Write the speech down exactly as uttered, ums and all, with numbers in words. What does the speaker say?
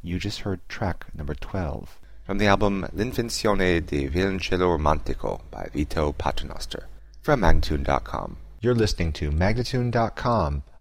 You just heard track number twelve from the album L'Invenzione di Violoncello Romantico by Vito Paternoster from Magnatune dot com. You're listening to Magnatune dot com,